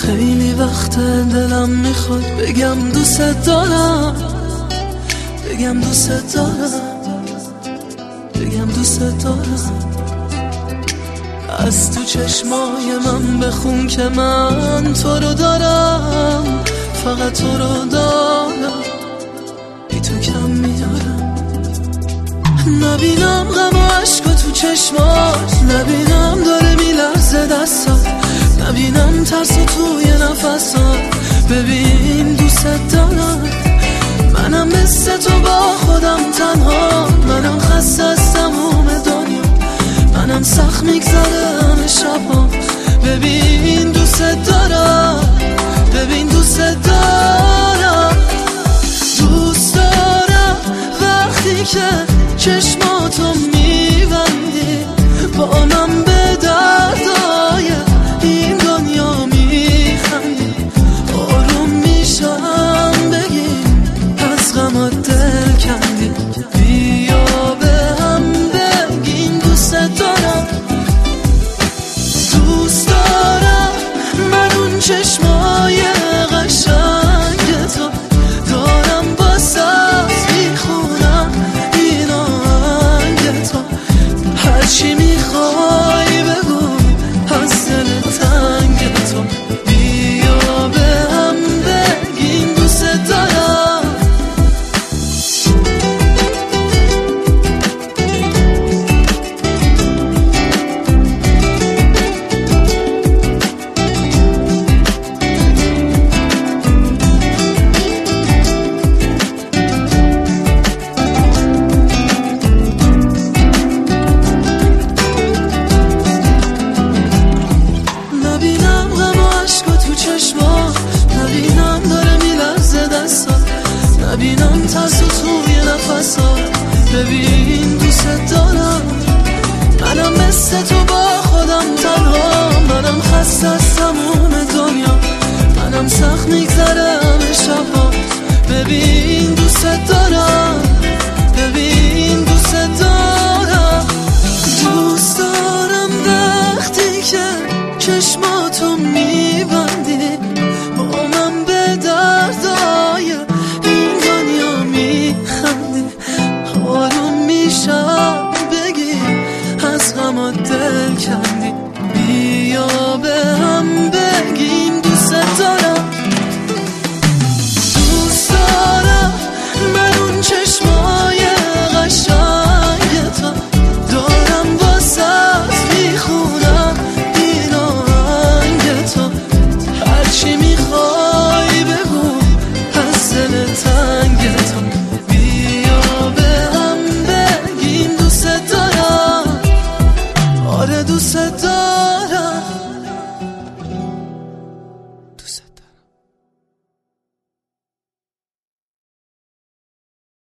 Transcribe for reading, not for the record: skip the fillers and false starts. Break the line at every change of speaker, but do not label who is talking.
خیلی وقت دلم میخواد بگم دوست دارم، بگم دوست دارم، بگم دوست دارم. از تو چشمای من بخون که من تو رو دارم، فقط تو رو دارم، بی تو کم میارم. نبینم غم و عشق تو چشمات، نبینم داره میلرزه دستات، نبینم ترس توی نفسات. ببین دوست دارم، منم مثل تو با خودم تنها، منم خسته از تموم دنیا، منم سخت میگذره همه شبا. ببین دوست دارم، ببین دوست دارم، دوست دارم وقتی که چشماتو میبندی با من به دردای این دنیا میخندی. آروم میشم بگیم از غمات دل کندی، بیا به هم بگیم دوست دارم. دوست دارم من اون چشمای قشنگ تو دارم، واسه میخونم این آهنگ تو. هرچی میخوای بگو از دل تنگ تو، بیا به هم بگیم دوست دارم. نبینم داره میلرزه دستات، نبینم ترس توی نفسات. ببین دوست دارم، منم مثل تو با خودم تنها، منم خسته از تموم دنیا، منم سخت میگذره همه شبا. ببین دوست دارم، ببین دوست دارم، دوست دارم وقتی که چشماتو میبندی با من به دردای این دنیا میخندی. آروم میشم بگی از غمات دل کندی، بیا به هم بگیم دوست دارم. دوست دارم من اون چشمای قشنگ تو دارم، واسه میخونم این آهنگ تو. هرچی میخوای بگو از دل تنگ تو، بیا به هم بگیم دوست دارم. آره دوست دارم.